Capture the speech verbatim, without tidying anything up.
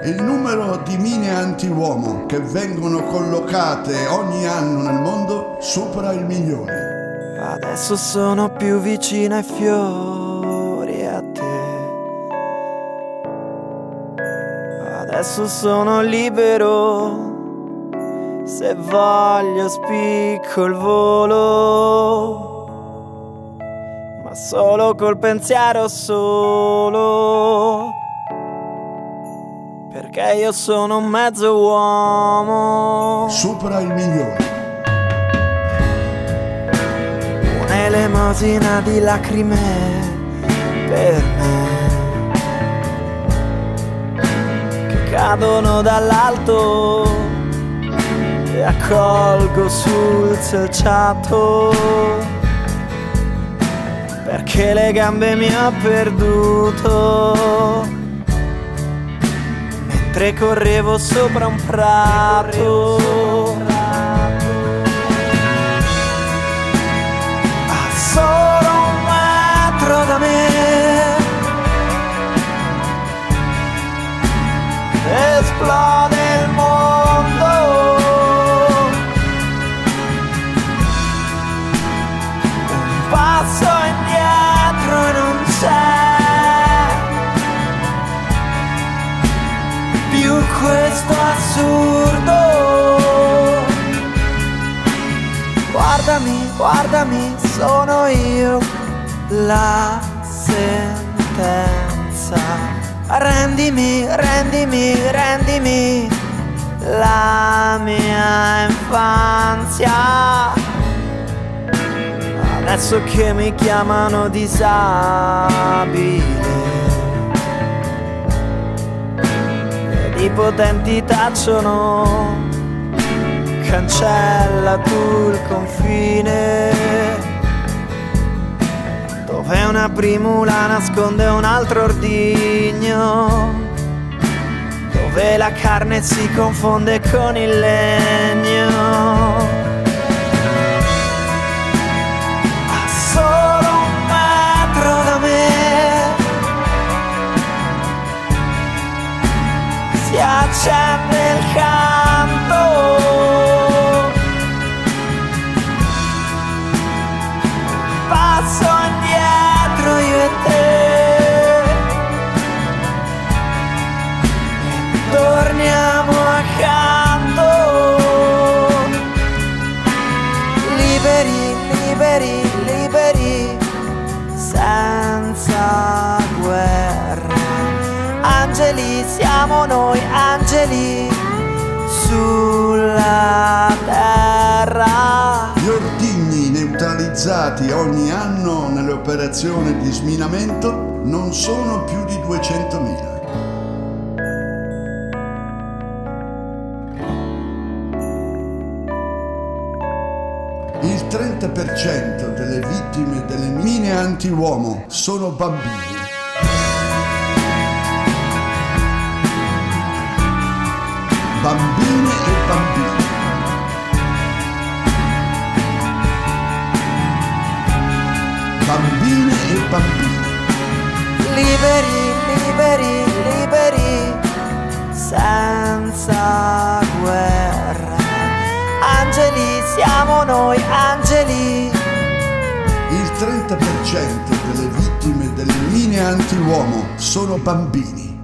Il numero di mine anti-uomo che vengono collocate ogni anno nel mondo supera il milione. Adesso sono più vicino ai fiori a te. Adesso sono libero, se voglio spicco il volo, ma solo col pensiero solo, perché io sono un mezzo uomo. Supera il milione. Un'elemosina di lacrime per me, che cadono dall'alto e accolgo sul selciato, perché le gambe mi ho perduto mentre correvo sopra un prato. A solo un metro da me esplode il mondo, un passo indietro e non c'è più questo assurdo. Guardami, guardami, sono io la sentenza. Rendimi, rendimi, rendimi la mia infanzia. Adesso che mi chiamano disabile ed i potenti tacciono, cancella tu il confine dove una primula nasconde un altro ordigno, dove la carne si confonde con il legno. A solo un metro da me si accende il canto, passo indietro io e te, torniamo accanto, liberi, liberi, liberi, senza guerra. Angeli siamo noi, angeli sulla terra. Gli ordigni neutralizzati ogni anno nelle operazioni di sminamento non sono più di duecentomila. Il trenta per cento delle vittime delle mine anti-uomo sono bambini. Bambine e bambini. Bambine e bambini. Liberi, liberi, liberi, senza guerra. Angeli siamo noi, angeli. Il trenta per cento delle vittime delle mine anti-uomo sono bambini.